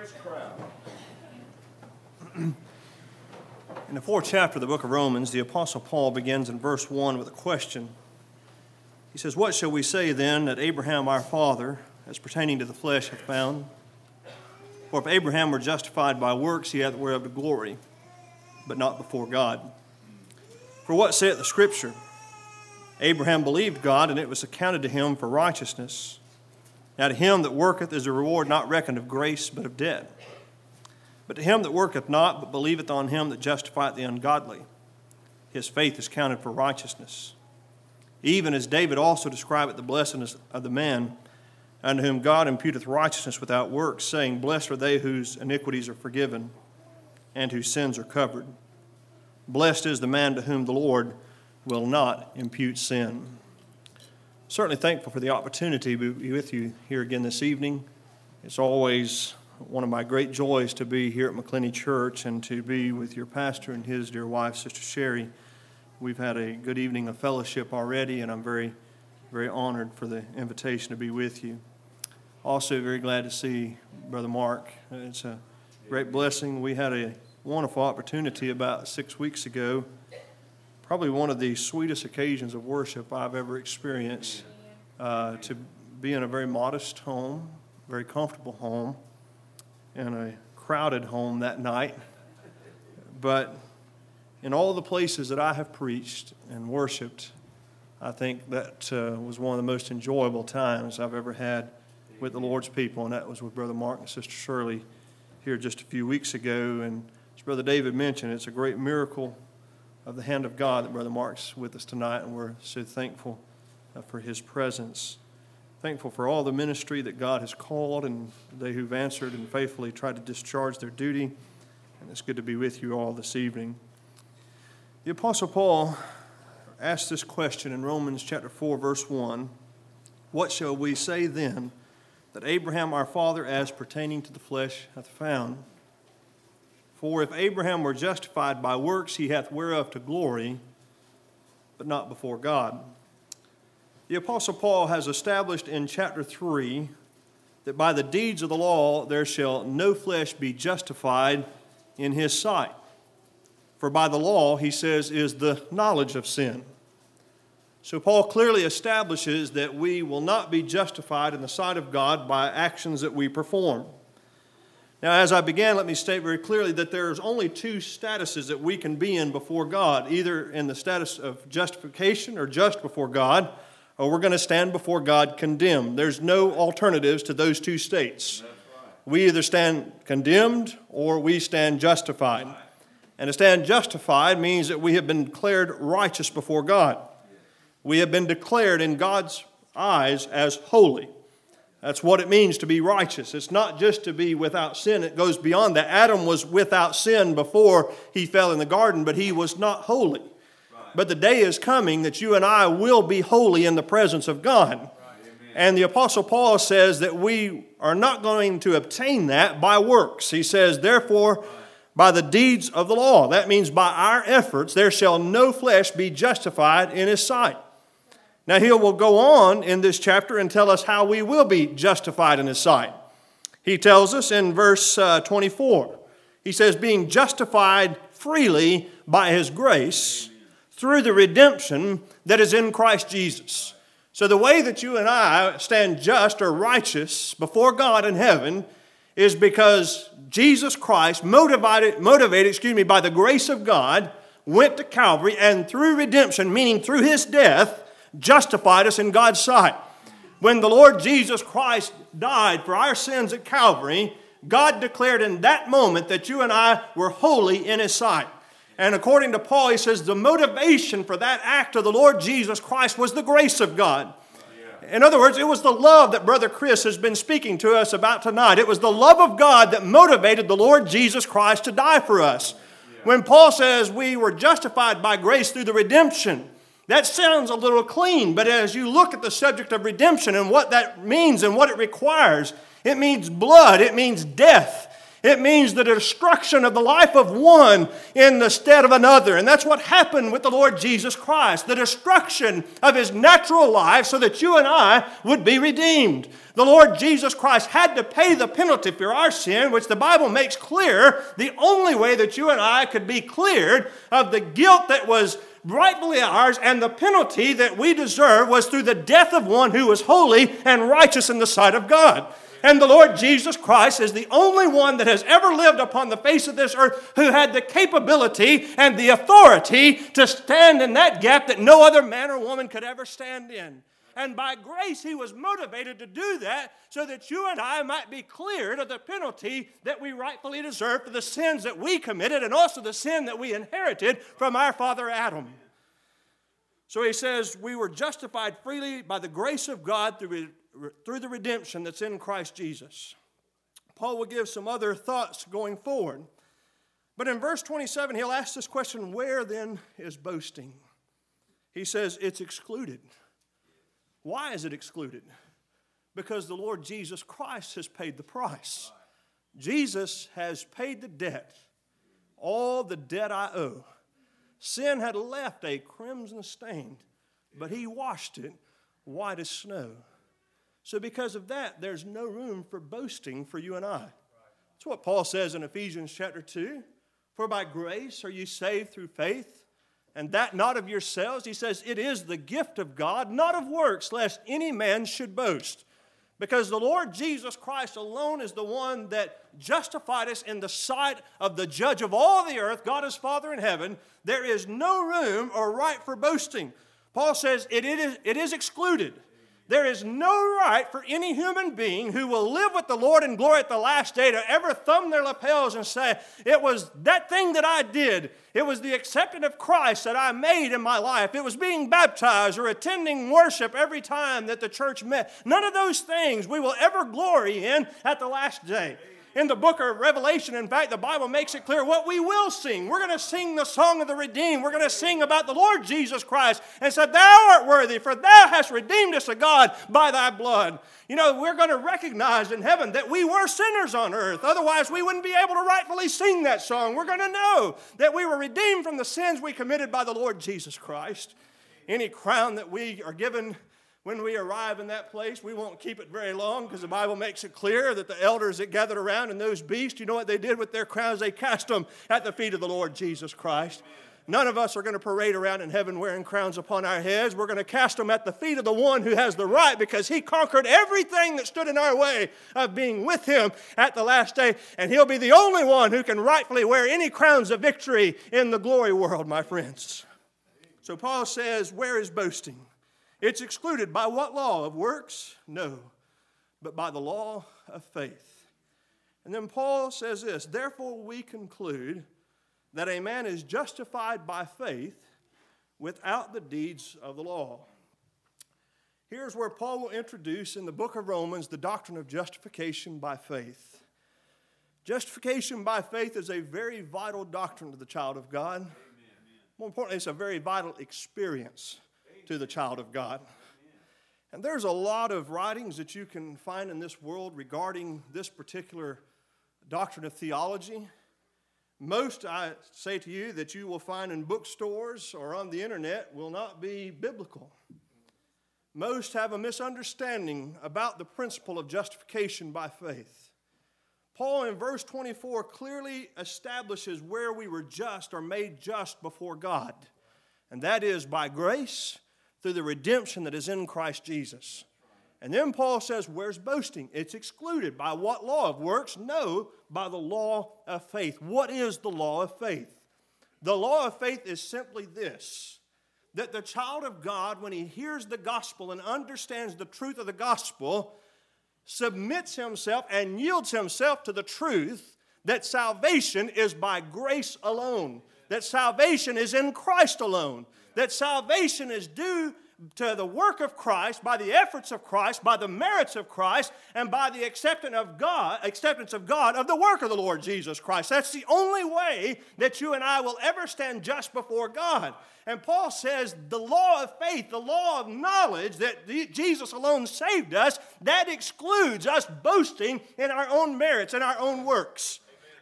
In the 4th chapter of the book of Romans, the Apostle Paul begins in verse 1 with a question. He says, "What shall we say then that Abraham our father, as pertaining to the flesh, hath found? For if Abraham were justified by works, he hath whereof to glory, but not before God. For what saith the Scripture? Abraham believed God, and it was accounted to him for righteousness. Now to him that worketh is a reward not reckoned of grace, but of debt. But to him that worketh not, but believeth on him that justifieth the ungodly, his faith is counted for righteousness. Even as David also describeth the blessedness of the man, unto whom God imputeth righteousness without works, saying, Blessed are they whose iniquities are forgiven, and whose sins are covered. Blessed is the man to whom the Lord will not impute sin." Certainly thankful for the opportunity to be with you here again this evening. It's always one of my great joys to be here at McClenny Church and to be with your pastor and his dear wife, Sister Sherry. We've had a good evening of fellowship already, and I'm very, very honored for the invitation to be with you. Also very glad to see Brother Mark. It's a great blessing. We had a wonderful opportunity about 6 weeks ago, probably one of the sweetest occasions of worship I've ever experienced, to be in a very modest home, very comfortable home, in a crowded home that night. But in all the places that I have preached and worshiped, I think that was one of the most enjoyable times I've ever had with the Lord's people, and that was with Brother Mark and Sister Shirley here just a few weeks ago. And as Brother David mentioned, it's a great miracle of the hand of God that Brother Mark's with us tonight, and we're so thankful for his presence. Thankful for all the ministry that God has called and they who've answered and faithfully tried to discharge their duty. And it's good to be with you all this evening. The Apostle Paul asked this question in Romans chapter 4, verse 1. "What shall we say then that Abraham our father as pertaining to the flesh hath found? For if Abraham were justified by works, he hath whereof to glory, but not before God." The Apostle Paul has established in chapter 3 that by the deeds of the law there shall no flesh be justified in his sight. For by the law, he says, is the knowledge of sin. So Paul clearly establishes that we will not be justified in the sight of God by actions that we perform. Now, as I began, let me state very clearly that there's only two statuses that we can be in before God, either in the status of justification or just before God, or we're going to stand before God condemned. There's no alternatives to those two states. Right. We either stand condemned or we stand justified. Right. And to stand justified means that we have been declared righteous before God. We have been declared in God's eyes as holy. That's what it means to be righteous. It's not just to be without sin. It goes beyond that. Adam was without sin before he fell in the garden, but he was not holy. But the day is coming that you and I will be holy in the presence of God. Right, and the Apostle Paul says that we are not going to obtain that by works. He says, therefore, by the deeds of the law. That means by our efforts, there shall no flesh be justified in his sight. Now he will go on in this chapter and tell us how we will be justified in his sight. He tells us in verse 24. He says, being justified freely by his grace, through the redemption that is in Christ Jesus. So the way that you and I stand just or righteous before God in heaven is because Jesus Christ, motivated by the grace of God, went to Calvary and through redemption, meaning through his death, justified us in God's sight. When the Lord Jesus Christ died for our sins at Calvary, God declared in that moment that you and I were holy in his sight. And according to Paul, he says the motivation for that act of the Lord Jesus Christ was the grace of God. In other words, it was the love that Brother Chris has been speaking to us about tonight. It was the love of God that motivated the Lord Jesus Christ to die for us. When Paul says we were justified by grace through the redemption, that sounds a little clean, but as you look at the subject of redemption and what that means and what it requires, it means blood, it means death. It means the destruction of the life of one in the stead of another. And that's what happened with the Lord Jesus Christ. The destruction of His natural life so that you and I would be redeemed. The Lord Jesus Christ had to pay the penalty for our sin, which the Bible makes clear the only way that you and I could be cleared of the guilt that was rightfully ours and the penalty that we deserve was through the death of one who was holy and righteous in the sight of God. And the Lord Jesus Christ is the only one that has ever lived upon the face of this earth who had the capability and the authority to stand in that gap that no other man or woman could ever stand in. And by grace, He was motivated to do that so that you and I might be cleared of the penalty that we rightfully deserve for the sins that we committed and also the sin that we inherited from our father Adam. So He says, we were justified freely by the grace of God through the redemption that's in Christ Jesus. Paul will give some other thoughts going forward. But in verse 27, he'll ask this question, where then is boasting? He says it's excluded. Why is it excluded? Because the Lord Jesus Christ has paid the price. Jesus has paid the debt, all the debt I owe. Sin had left a crimson stain, but He washed it white as snow. So because of that, there's no room for boasting for you and I. That's what Paul says in Ephesians chapter 2. For by grace are you saved through faith, and that not of yourselves. He says it is the gift of God, not of works, lest any man should boast. Because the Lord Jesus Christ alone is the one that justified us in the sight of the judge of all the earth, God His Father in heaven. There is no room or right for boasting. Paul says it is excluded. There is no right for any human being who will live with the Lord in glory at the last day to ever thumb their lapels and say, it was that thing that I did. It was the acceptance of Christ that I made in my life. It was being baptized or attending worship every time that the church met. None of those things we will ever glory in at the last day. In the book of Revelation, in fact, the Bible makes it clear what we will sing. We're going to sing the song of the redeemed. We're going to sing about the Lord Jesus Christ and say, thou art worthy, for thou hast redeemed us, O God, by thy blood. You know, we're going to recognize in heaven that we were sinners on earth. Otherwise, we wouldn't be able to rightfully sing that song. We're going to know that we were redeemed from the sins we committed by the Lord Jesus Christ. Any crown that we are given when we arrive in that place, we won't keep it very long because the Bible makes it clear that the elders that gathered around and those beasts, you know what they did with their crowns? They cast them at the feet of the Lord Jesus Christ. None of us are going to parade around in heaven wearing crowns upon our heads. We're going to cast them at the feet of the one who has the right because He conquered everything that stood in our way of being with Him at the last day. And He'll be the only one who can rightfully wear any crowns of victory in the glory world, my friends. So Paul says, where is boasting? It's excluded by what law? Of works? No, but by the law of faith. And then Paul says this, therefore we conclude that a man is justified by faith without the deeds of the law. Here's where Paul will introduce in the book of Romans the doctrine of justification by faith. Justification by faith is a very vital doctrine to the child of God. Amen. More importantly, it's a very vital experience to the child of God. And there's a lot of writings that you can find in this world regarding this particular doctrine of theology. Most, I say to you, that you will find in bookstores or on the internet will not be biblical. Most have a misunderstanding about the principle of justification by faith. Paul in verse 24 clearly establishes where we were just or made just before God. And that is by grace through the redemption that is in Christ Jesus. And then Paul says, where's boasting? It's excluded. By what law? Of works? No, by the law of faith. What is the law of faith? The law of faith is simply this, that the child of God, when he hears the gospel and understands the truth of the gospel, submits himself and yields himself to the truth that salvation is by grace alone, that salvation is in Christ alone, that salvation is due to the work of Christ, by the efforts of Christ, by the merits of Christ, and by the acceptance of God of the work of the Lord Jesus Christ. That's the only way that you and I will ever stand just before God. And Paul says the law of faith, the law of knowledge that Jesus alone saved us, that excludes us boasting in our own merits and our own works.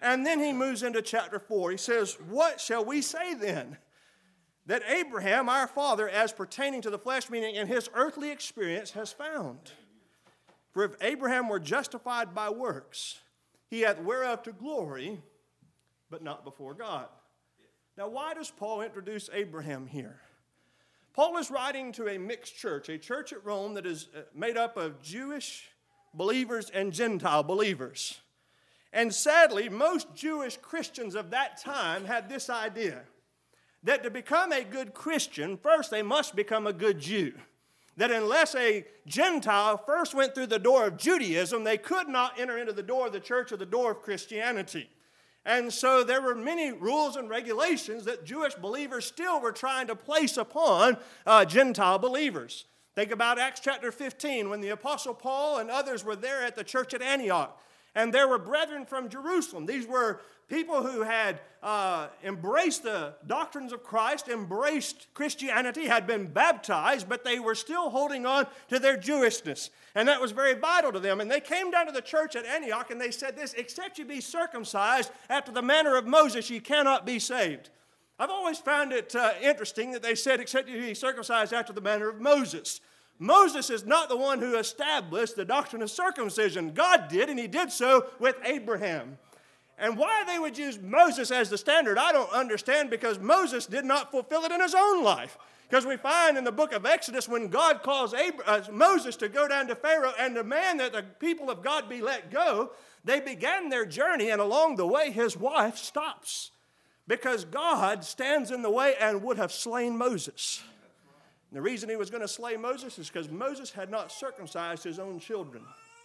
And then he moves into chapter 4. He says, what shall we say then? That Abraham, our father, as pertaining to the flesh, meaning in his earthly experience, has found. For if Abraham were justified by works, he hath whereof to glory, but not before God. Now, why does Paul introduce Abraham here? Paul is writing to a mixed church, a church at Rome that is made up of Jewish believers and Gentile believers. And sadly, most Jewish Christians of that time had this idea, that to become a good Christian, first they must become a good Jew. That unless a Gentile first went through the door of Judaism, they could not enter into the door of the church or the door of Christianity. And so there were many rules and regulations that Jewish believers still were trying to place upon Gentile believers. Think about Acts chapter 15 when the Apostle Paul and others were there at the church at Antioch. And there were brethren from Jerusalem. These were people who had embraced the doctrines of Christ, embraced Christianity, had been baptized, but they were still holding on to their Jewishness. And that was very vital to them. And they came down to the church at Antioch and they said this, except you be circumcised after the manner of Moses, you cannot be saved. I've always found it interesting that they said, except you be circumcised after the manner of Moses. Moses is not the one who established the doctrine of circumcision. God did, and he did so with Abraham. And why they would use Moses as the standard, I don't understand, because Moses did not fulfill it in his own life. Because we find in the book of Exodus when God calls Moses to go down to Pharaoh and demand that the people of God be let go, they began their journey, and along the way his wife stops. Because God stands in the way and would have slain Moses. And the reason he was going to slay Moses is because Moses had not circumcised his own children.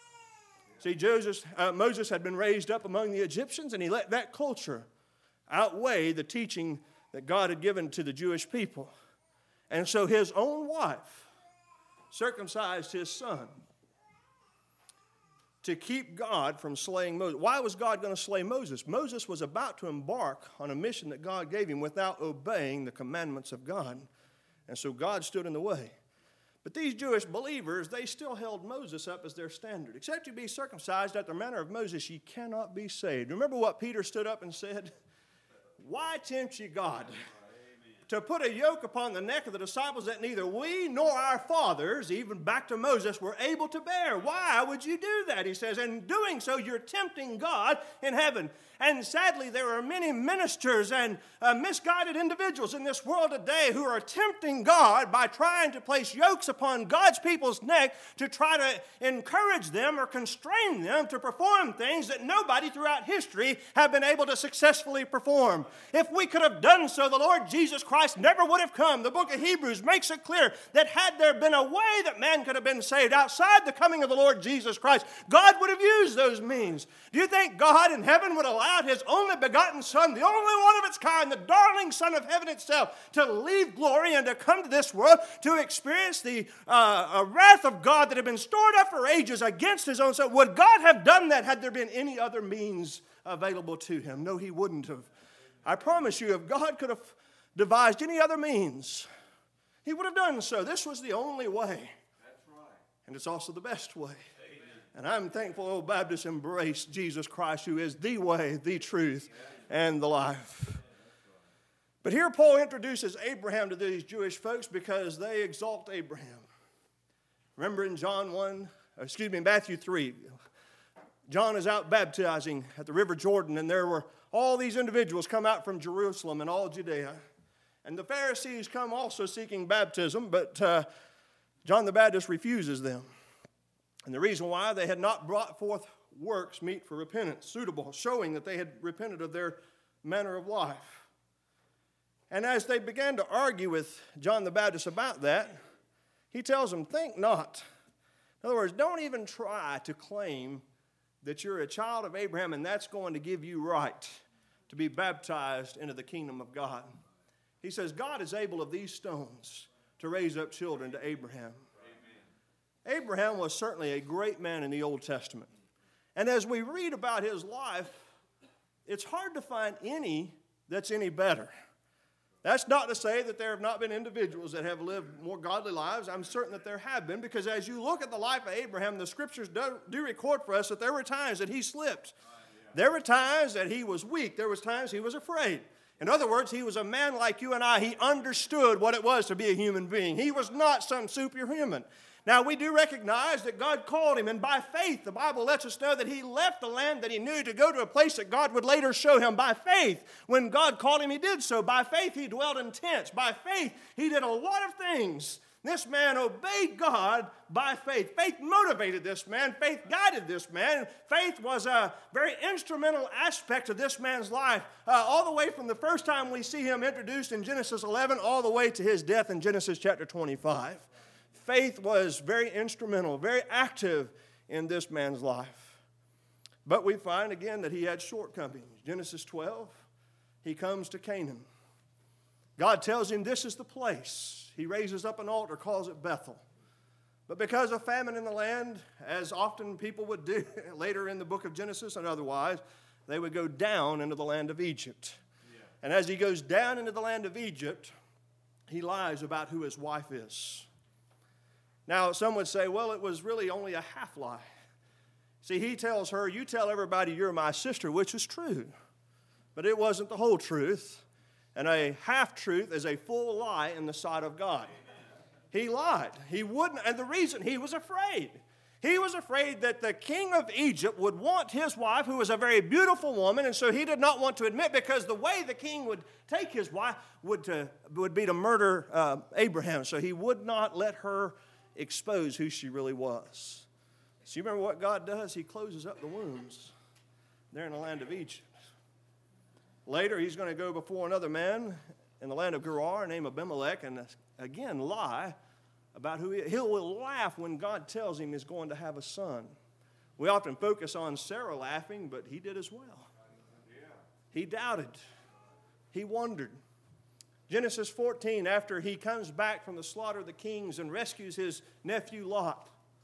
See, Moses had been raised up among the Egyptians, and he let that culture outweigh the teaching that God had given to the Jewish people. And so his own wife circumcised his son to keep God from slaying Moses. Why was God going to slay Moses? Moses was about to embark on a mission that God gave him without obeying the commandments of God. And so God stood in the way. But these Jewish believers, they still held Moses up as their standard. Except you be circumcised after the manner of Moses, ye cannot be saved. Remember what Peter stood up and said? Why tempt ye God to put a yoke upon the neck of the disciples that neither we nor our fathers, even back to Moses, were able to bear? Why would you do that? He says, in doing so, you're tempting God in heaven. And sadly, there are many ministers and misguided individuals in this world today who are tempting God by trying to place yokes upon God's people's neck to try to encourage them or constrain them to perform things that nobody throughout history have been able to successfully perform. If we could have done so, the Lord Jesus Christ never would have come. The book of Hebrews makes it clear that had there been a way that man could have been saved outside the coming of the Lord Jesus Christ, God would have used those means. Do you think God in heaven would allow his only begotten Son, the only one of its kind, the darling Son of heaven itself, to leave glory and to come to this world to experience the wrath of God that had been stored up for ages against his own Son? Would God have done that had there been any other means available to him? No, he wouldn't have. I promise you, if God could have devised any other means, he would have done so. This was the only way. That's right. And it's also the best way. And I'm thankful Old Baptists embrace Jesus Christ, who is the way, the truth, and the life. But here Paul introduces Abraham to these Jewish folks because they exalt Abraham. Remember in Matthew 3, John is out baptizing at the River Jordan, and there were all these individuals come out from Jerusalem and all Judea. And the Pharisees come also seeking baptism, but John the Baptist refuses them. And the reason why, they had not brought forth works meet for repentance, suitable, showing that they had repented of their manner of life. And as they began to argue with John the Baptist about that, he tells them, think not. In other words, don't even try to claim that you're a child of Abraham and that's going to give you right to be baptized into the kingdom of God. He says, God is able of these stones to raise up children to Abraham. Abraham was certainly a great man in the Old Testament. And as we read about his life, it's hard to find any that's any better. That's not to say that there have not been individuals that have lived more godly lives. I'm certain that there have been, because as you look at the life of Abraham, the scriptures do record for us that there were times that he slipped. There were times that he was weak. There was times he was afraid. In other words, he was a man like you and I. He understood what it was to be a human being. He was not some superhuman. Now, we do recognize that God called him, and by faith, the Bible lets us know that he left the land that he knew to go to a place that God would later show him. By faith, when God called him, he did so. By faith, he dwelt in tents. By faith, he did a lot of things. This man obeyed God by faith. Faith motivated this man. Faith guided this man. Faith was a very instrumental aspect of this man's life, all the way from the first time we see him introduced in Genesis 11 all the way to his death in Genesis chapter 25. Faith was very instrumental, very active in this man's life. But we find again that he had shortcomings. Genesis 12, he comes to Canaan. God tells him this is the place. He raises up an altar, calls it Bethel. But because of famine in the land, as often people would do later in the book of Genesis and otherwise, they would go down into the land of Egypt. Yeah. And as he goes down into the land of Egypt, he lies about who his wife is. Now, some would say, well, it was really only a half lie. See, he tells her, you tell everybody you're my sister, which is true. But it wasn't the whole truth. And a half-truth is a full lie in the sight of God. He lied. He wouldn't, and the reason, he was afraid. He was afraid that the king of Egypt would want his wife, who was a very beautiful woman, and so he did not want to admit, because the way the king would take his wife would be to murder Abraham. So he would not let her expose who she really was. So you remember what God does? He closes up the wombs there in the land of Egypt. Later, he's going to go before another man in the land of Gerar named Abimelech and again lie about who he will laugh when God tells him he's going to have a son. We often focus on Sarah laughing, but he did as well. He doubted. He wondered. Genesis 14, after he comes back from the slaughter of the kings and rescues his nephew Lot,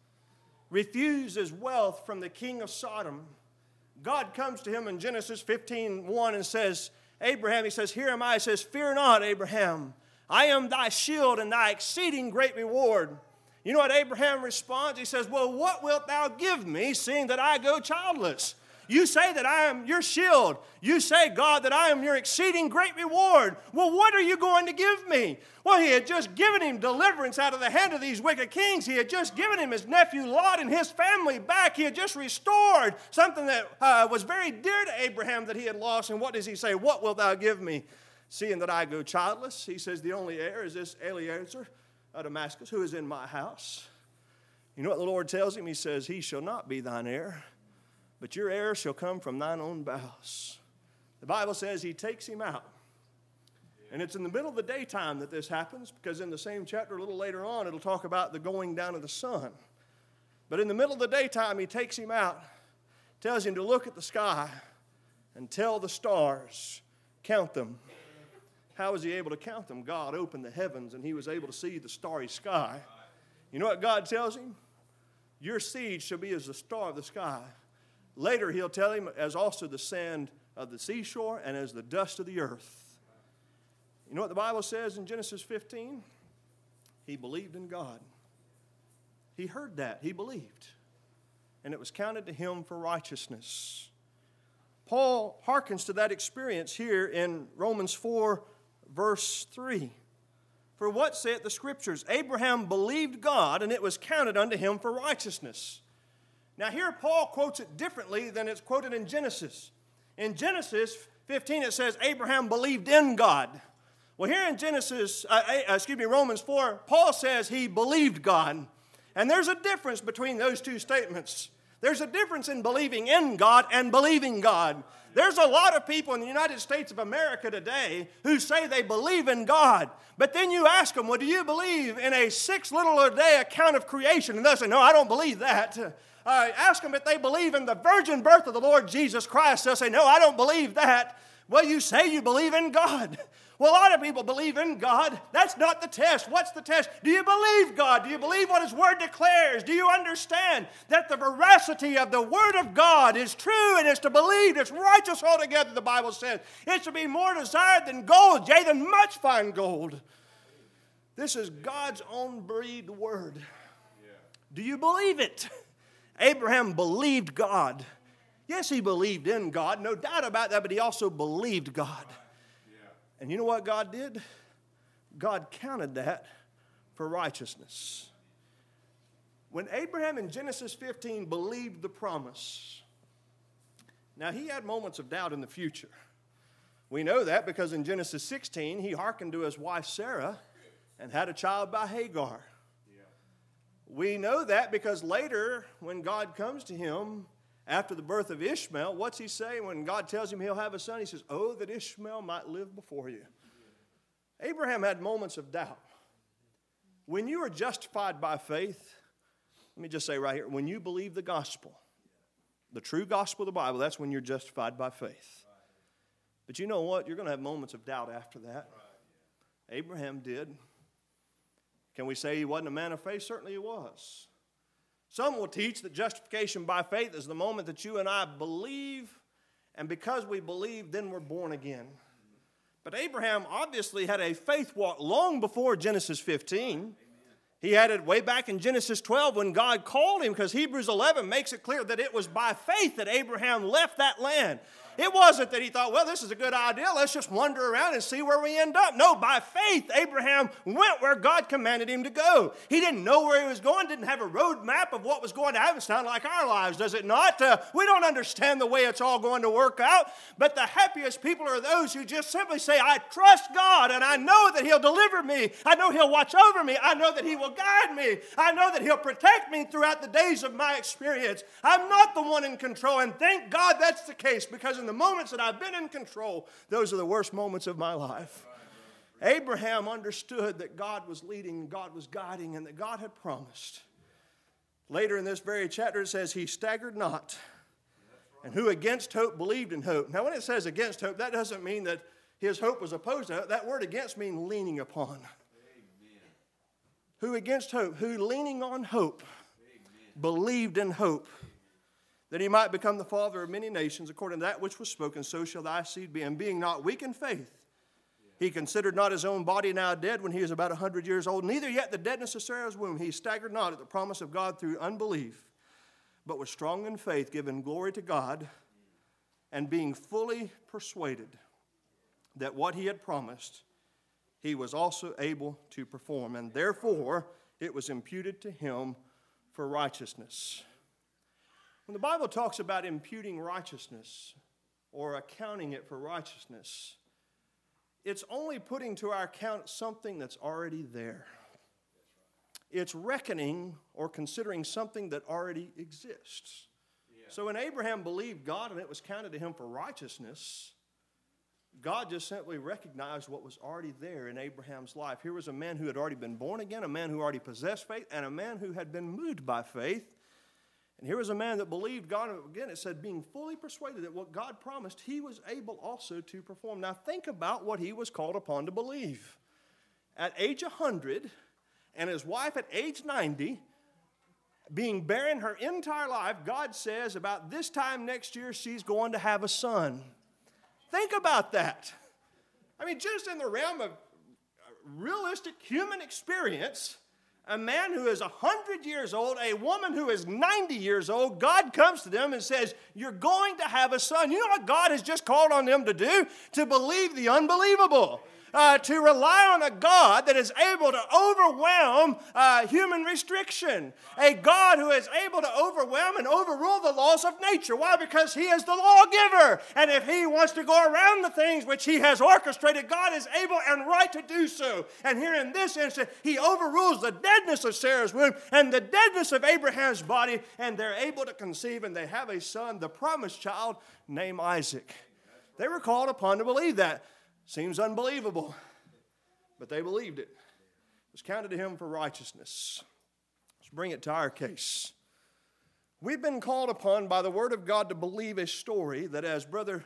refuses wealth from the king of Sodom, God comes to him in Genesis 15:1 and says, Abraham, he says, here am I. He says, fear not, Abraham. I am thy shield and thy exceeding great reward. You know what Abraham responds? He says, well, what wilt thou give me, seeing that I go childless? You say that I am your shield. You say, God, that I am your exceeding great reward. Well, what are you going to give me? Well, he had just given him deliverance out of the hand of these wicked kings. He had just given him his nephew Lot and his family back. He had just restored something that was very dear to Abraham that he had lost. And what does he say? What wilt thou give me, seeing that I go childless? He says, the only heir is this Eliezer of Damascus, who is in my house. You know what the Lord tells him? He says, he shall not be thine heir, but your heir shall come from thine own bowels. The Bible says he takes him out. And it's in the middle of the daytime that this happens, because in the same chapter a little later on, it'll talk about the going down of the sun. But in the middle of the daytime, he takes him out, tells him to look at the sky and tell the stars, count them. How was he able to count them? God opened the heavens, and he was able to see the starry sky. You know what God tells him? Your seed shall be as the star of the sky. Later, he'll tell him, as also the sand of the seashore and as the dust of the earth. You know what the Bible says in Genesis 15? He believed in God. He heard that. He believed. And it was counted to him for righteousness. Paul hearkens to that experience here in Romans 4, verse 3. For what saith the Scriptures? Abraham believed God, and it was counted unto him for righteousness. Now here Paul quotes it differently than it's quoted in Genesis. In Genesis 15 it says Abraham believed in God. Well, here in Romans 4, Paul says he believed God. And there's a difference between those two statements. There's a difference in believing in God and believing God. There's a lot of people in the United States of America today who say they believe in God. But then you ask them, well, do you believe in a 6 little a day account of creation? And they'll say, no, I don't believe that. Ask them if they believe in the virgin birth of the Lord Jesus Christ. They'll say, no, I don't believe that. Well, you say you believe in God. Well, a lot of people believe in God. That's not the test. What's the test? Do you believe God? Do you believe what His Word declares? Do you understand that the veracity of the Word of God is true and is to believe? It's righteous altogether, the Bible says. It should be more desired than gold, yea, than much fine gold. This is God's own breathed Word. Do you believe it? Abraham believed God. Yes, he believed in God, no doubt about that, but he also believed God. And you know what God did? God counted that for righteousness. When Abraham in Genesis 15 believed the promise, now he had moments of doubt in the future. We know that because in Genesis 16, he hearkened to his wife Sarah and had a child by Hagar. We know that because later, when God comes to him after the birth of Ishmael, what's he say when God tells him he'll have a son? He says, "Oh, that Ishmael might live before you." Abraham had moments of doubt. When you are justified by faith, let me just say right here, when you believe the gospel, the true gospel of the Bible, that's when you're justified by faith. But you know what? You're going to have moments of doubt after that. Abraham did. Can we say he wasn't a man of faith? Certainly he was. Some will teach that justification by faith is the moment that you and I believe, and because we believe, then we're born again. But Abraham obviously had a faith walk long before Genesis 15. He had it way back in Genesis 12 when God called him, because Hebrews 11 makes it clear that it was by faith that Abraham left that land. It wasn't that he thought, well, this is a good idea, let's just wander around and see where we end up. No, by faith, Abraham went where God commanded him to go. He didn't know where he was going, didn't have a road map of what was going to happen. It's not like our lives, does it not? We don't understand the way it's all going to work out, but the happiest people are those who just simply say, I trust God, and I know that he'll deliver me. I know he'll watch over me. I know that he will guide me. I know that he'll protect me throughout the days of my experience. I'm not the one in control, and thank God that's the case, because in the moments that I've been in control, those are the worst moments of my life. Abraham understood that God was leading, God was guiding, and that God had promised. Later in this very chapter it says, he staggered not, and who against hope believed in hope. Now when it says against hope, that doesn't mean that his hope was opposed to hope. That word against means leaning upon. Who against hope, who leaning on hope, believed in hope, that he might become the father of many nations, according to that which was spoken, so shall thy seed be. And being not weak in faith, he considered not his own body now dead when he was about 100 years old, neither yet the deadness of Sarah's womb. He staggered not at the promise of God through unbelief, but was strong in faith, giving glory to God, and being fully persuaded that what he had promised, he was also able to perform. And therefore, it was imputed to him for righteousness. When the Bible talks about imputing righteousness or accounting it for righteousness, it's only putting to our account something that's already there. It's reckoning or considering something that already exists. So when Abraham believed God and it was counted to him for righteousness, God just simply recognized what was already there in Abraham's life. Here was a man who had already been born again, a man who already possessed faith, and a man who had been moved by faith. And here was a man that believed God. Again, it said, being fully persuaded that what God promised, he was able also to perform. Now think about what he was called upon to believe. At age 100, and his wife at age 90, being barren her entire life, God says about this time next year, she's going to have a son. Think about that. I mean, just in the realm of realistic human experience, a man who is 100 years old, a woman who is 90 years old, God comes to them and says, you're going to have a son. You know what God has just called on them to do? To believe the unbelievable. To rely on a God that is able to overwhelm human restriction. A God who is able to overwhelm and overrule the laws of nature. Why? Because he is the lawgiver. And if he wants to go around the things which he has orchestrated, God is able and right to do so. And here in this instance, he overrules the deadness of Sarah's womb and the deadness of Abraham's body. And they're able to conceive, and they have a son, the promised child, named Isaac. They were called upon to believe that. Seems unbelievable, but they believed it. It was counted to him for righteousness. Let's bring it to our case. We've been called upon by the Word of God to believe a story that, as Brother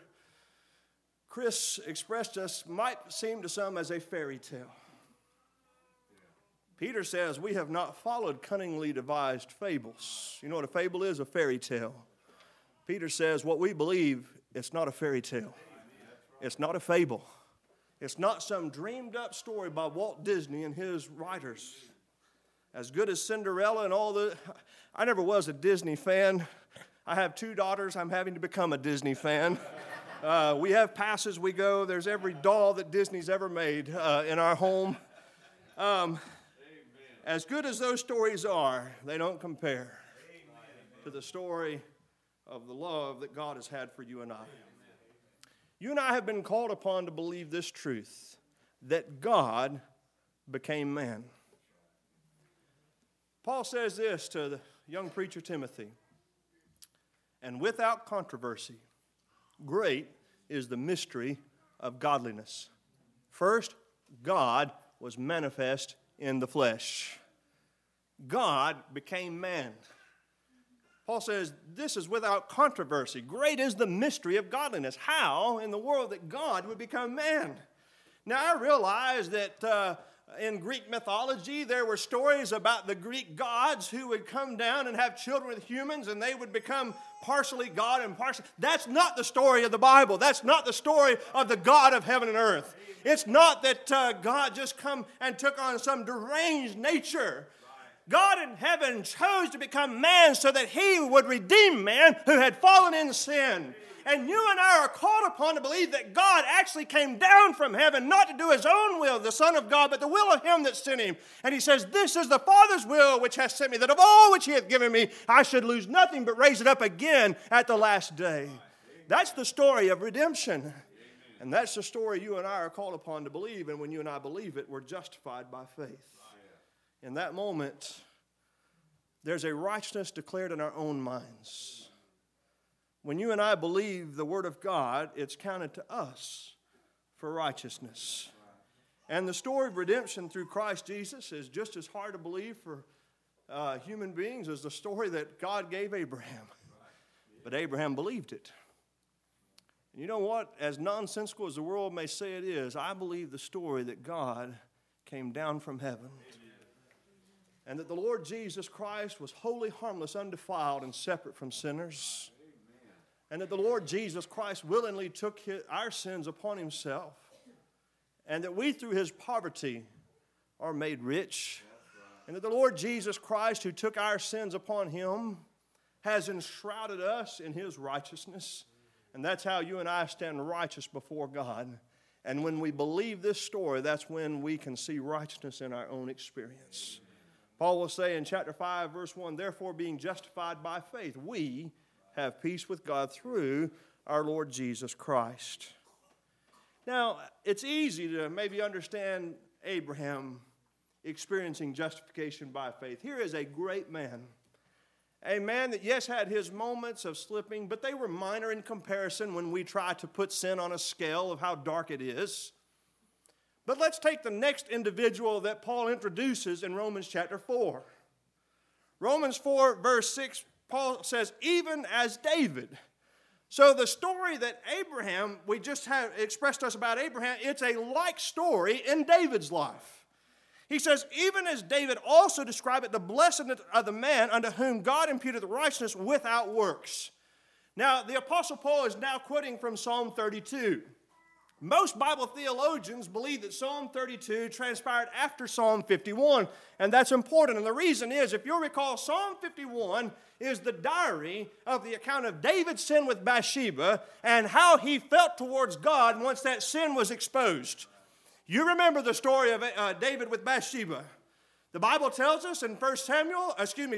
Chris expressed us, might seem to some as a fairy tale. Peter says, we have not followed cunningly devised fables. You know what a fable is? A fairy tale. Peter says, what we believe, it's not a fairy tale. It's not a fable. It's not some dreamed up story by Walt Disney and his writers. As good as Cinderella and all the... I never was a Disney fan. I have 2 daughters. I'm having to become a Disney fan. We have passes. We go. There's every doll that Disney's ever made in our home. As good as those stories are, they don't compare to the story of the love that God has had for you and I. You and I have been called upon to believe this truth, that God became man. Paul says this to the young preacher Timothy, and without controversy, great is the mystery of godliness. First, God was manifest in the flesh. God became man. Paul says, this is without controversy. Great is the mystery of godliness. How in the world that God would become man? Now, I realize that in Greek mythology, there were stories about the Greek gods who would come down and have children with humans, and they would become partially God and partially. That's not the story of the Bible. That's not the story of the God of heaven and earth. It's not that God just come and took on some deranged nature. God in heaven chose to become man so that he would redeem man who had fallen in sin. And you and I are called upon to believe that God actually came down from heaven, not to do his own will, the Son of God, but the will of him that sent him. And he says, this is the Father's will which has sent me, that of all which he hath given me, I should lose nothing but raise it up again at the last day. That's the story of redemption. And that's the story you and I are called upon to believe. And when you and I believe it, we're justified by faith. In that moment, there's a righteousness declared in our own minds. When you and I believe the Word of God, it's counted to us for righteousness. And the story of redemption through Christ Jesus is just as hard to believe for human beings as the story that God gave Abraham. But Abraham believed it. And you know what? As nonsensical as the world may say it is, I believe the story that God came down from heaven. And that the Lord Jesus Christ was wholly harmless, undefiled, and separate from sinners. And that the Lord Jesus Christ willingly took our sins upon himself. And that we, through his poverty, are made rich. And that the Lord Jesus Christ, who took our sins upon him, has enshrouded us in his righteousness. And that's how you and I stand righteous before God. And when we believe this story, that's when we can see righteousness in our own experience. Paul will say in chapter 5, verse 1, therefore being justified by faith, we have peace with God through our Lord Jesus Christ. Now, it's easy to maybe understand Abraham experiencing justification by faith. Here is a great man. A man that, yes, had his moments of slipping, but they were minor in comparison when we try to put sin on a scale of how dark it is. But let's take the next individual that Paul introduces in Romans chapter 4. Romans 4, verse 6, Paul says, even as David. So the story that Abraham, we just have expressed to us about Abraham, it's a like story in David's life. He says, even as David also described the blessedness of the man unto whom God imputed the righteousness without works. Now, the Apostle Paul is now quoting from Psalm 32. Most Bible theologians believe that Psalm 32 transpired after Psalm 51, and that's important. And the reason is, if you'll recall, Psalm 51 is the diary of the account of David's sin with Bathsheba and how he felt towards God once that sin was exposed. You remember the story of David with Bathsheba. The Bible tells us in 2 Samuel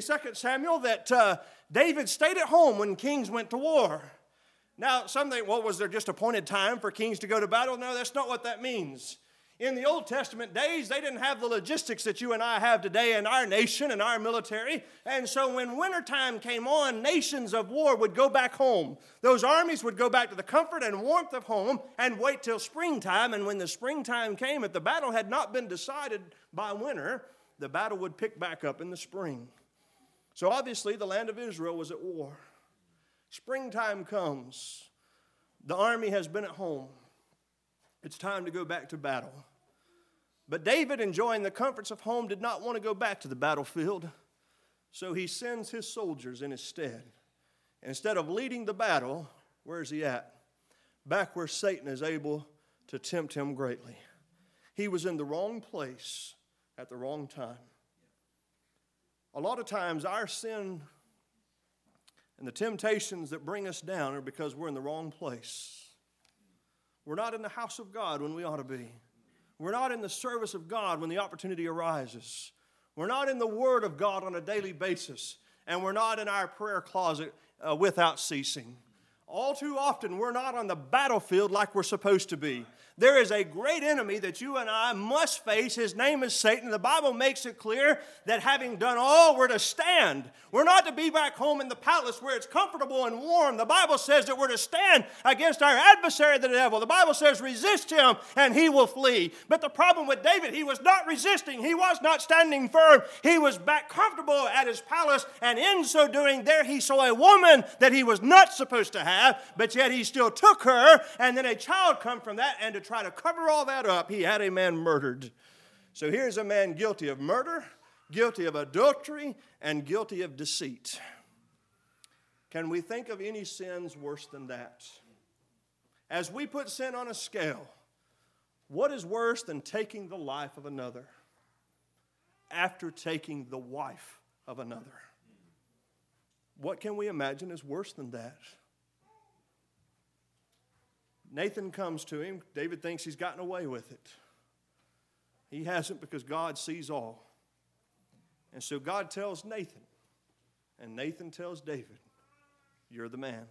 that David stayed at home when kings went to war. Now, some think, well, was there just appointed time for kings to go to battle? No, that's not what that means. In the Old Testament days, they didn't have the logistics that you and I have today in our nation and our military. And so when wintertime came on, nations of war would go back home. Those armies would go back to the comfort and warmth of home and wait till springtime. And when the springtime came, if the battle had not been decided by winter, the battle would pick back up in the spring. So obviously, the land of Israel was at war. Springtime comes. The army has been at home. It's time to go back to battle. But David, enjoying the comforts of home, did not want to go back to the battlefield. So he sends his soldiers in his stead. Instead of leading the battle, where is he at? Back where Satan is able to tempt him greatly. He was in the wrong place at the wrong time. A lot of times our sin And the temptations that bring us down are because we're in the wrong place. We're not in the house of God when we ought to be. We're not in the service of God when the opportunity arises. We're not in the Word of God on a daily basis. And we're not in our prayer closet without ceasing. All too often, we're not on the battlefield like we're supposed to be. There is a great enemy that you and I must face. His name is Satan. The Bible makes it clear that having done all, we're to stand. We're not to be back home in the palace where it's comfortable and warm. The Bible says that we're to stand against our adversary, the devil. The Bible says resist him and he will flee. But the problem with David, he was not resisting. He was not standing firm. He was back comfortable at his palace, and in so doing, there he saw a woman that he was not supposed to have, but yet he still took her, and then a child come from that, and to try to cover all that up, he had a man murdered. So here's a man guilty of murder, guilty of adultery, and guilty of deceit. Can we think of any sins worse than that? As we put sin on a scale, what is worse than taking the life of another after taking the wife of another? What can we imagine is worse than that? Nathan comes to him. David thinks he's gotten away with it. He hasn't, because God sees all. And so God tells Nathan, and Nathan tells David, you're the man.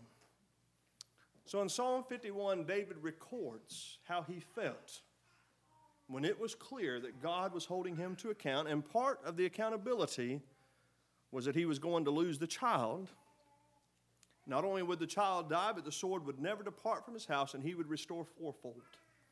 So in Psalm 51, David records how he felt when it was clear that God was holding him to account, and part of the accountability was that he was going to lose the child. Not only would the child die, but the sword would never depart from his house, and he would restore fourfold.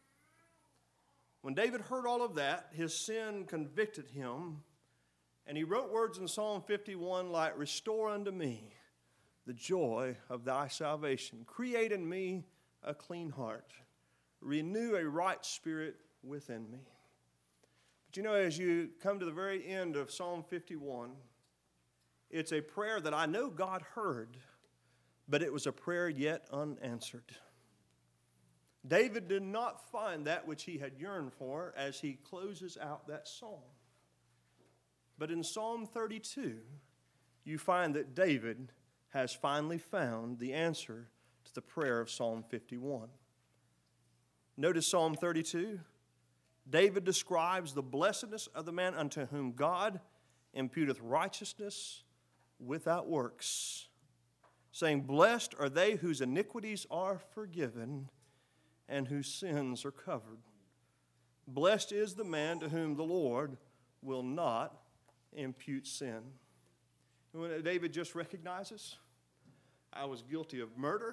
When David heard all of that, his sin convicted him, and he wrote words in Psalm 51 like, restore unto me the joy of thy salvation. Create in me a clean heart. Renew a right spirit within me. But you know, as you come to the very end of Psalm 51, it's a prayer that I know God heard, but it was a prayer yet unanswered. David did not find that which he had yearned for as he closes out that psalm. But in Psalm 32, you find that David has finally found the answer to the prayer of Psalm 51. Notice Psalm 32. David describes the blessedness of the man unto whom God imputeth righteousness without works, saying, blessed are they whose iniquities are forgiven and whose sins are covered. Blessed is the man to whom the Lord will not impute sin. When David just recognizes, I was guilty of murder,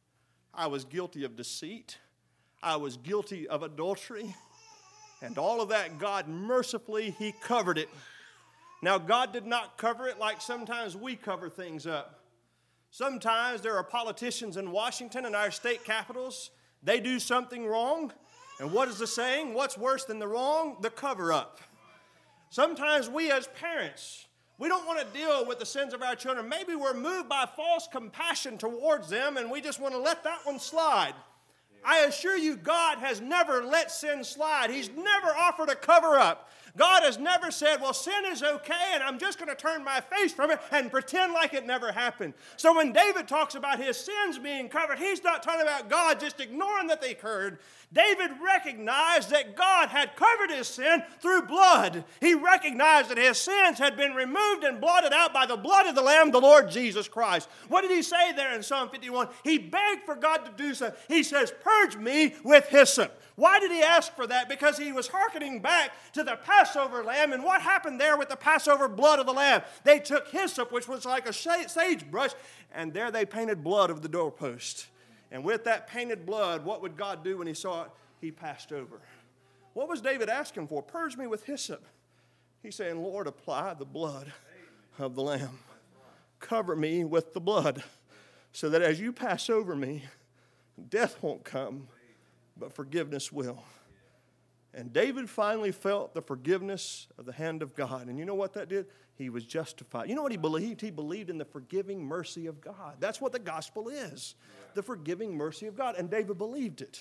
I was guilty of deceit, I was guilty of adultery, and all of that, God mercifully, He covered it. Now, God did not cover it like sometimes we cover things up. Sometimes there are politicians in Washington and our state capitals. They do something wrong. And what is the saying? What's worse than the wrong? The cover-up. Sometimes we as parents, we don't want to deal with the sins of our children. Maybe we're moved by false compassion towards them and we just want to let that one slide. I assure you, God has never let sin slide. He's never offered a cover-up. God has never said, well, sin is okay, and I'm just going to turn my face from it and pretend like it never happened. So when David talks about his sins being covered, he's not talking about God just ignoring that they occurred. David recognized that God had covered his sin through blood. He recognized that his sins had been removed and blotted out by the blood of the Lamb, the Lord Jesus Christ. What did he say there in Psalm 51? He begged for God to do so. He says, purge me with hyssop. Why did he ask for that? Because he was hearkening back to the Passover lamb. And what happened there with the Passover blood of the lamb? They took hyssop, which was like a sagebrush, and there they painted blood of the doorpost. And with that painted blood, what would God do when He saw it? He passed over. What was David asking for? Purge me with hyssop. He's saying, Lord, apply the blood of the lamb. Cover me with the blood so that as you pass over me, death won't come, but forgiveness will. And David finally felt the forgiveness of the hand of God. And you know what that did? He was justified. You know what he believed? He believed in the forgiving mercy of God. That's what the gospel is, the forgiving mercy of God. And David believed it.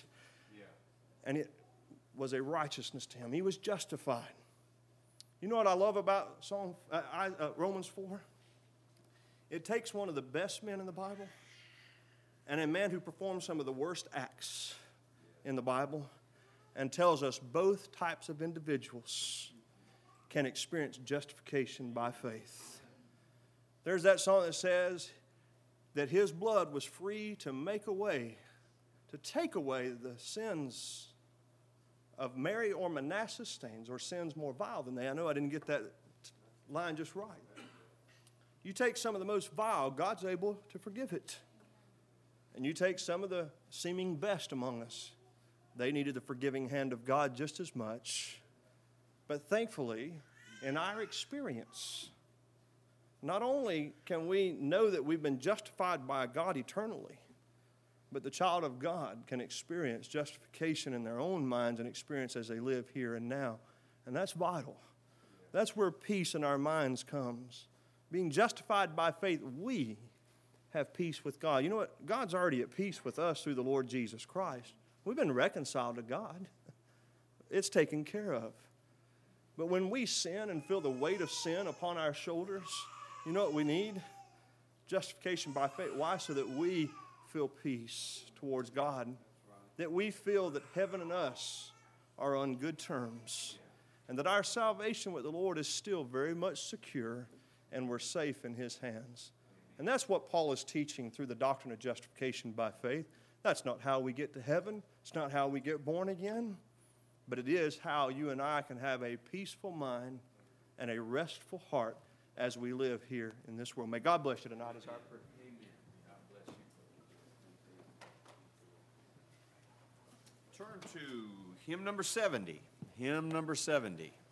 And it was a righteousness to him. He was justified. You know what I love about Romans 4? It takes one of the best men in the Bible and a man who performed some of the worst acts in the Bible and tells us both types of individuals can experience justification by faith. There's that song that says that his blood was free to make away, to take away the sins of Mary or Manasseh's stains, or sins more vile than they. I know I didn't get that line just right. You take some of the most vile, God's able to forgive it. And you take some of the seeming best among us, they needed the forgiving hand of God just as much. But thankfully, in our experience, not only can we know that we've been justified by God eternally, but the child of God can experience justification in their own minds and experience as they live here and now. And that's vital. That's where peace in our minds comes. Being justified by faith, we have peace with God. You know what? God's already at peace with us through the Lord Jesus Christ. We've been reconciled to God. It's taken care of. But when we sin and feel the weight of sin upon our shoulders, you know what we need? Justification by faith. Why? So that we feel peace towards God. That we feel that heaven and us are on good terms. And that our salvation with the Lord is still very much secure and we're safe in His hands. And that's what Paul is teaching through the doctrine of justification by faith. That's not how we get to heaven. It's not how we get born again. But it is how you and I can have a peaceful mind and a restful heart as we live here in this world. May God bless you tonight as our prayer. Amen. God bless you. Turn to hymn number 70. Hymn number 70.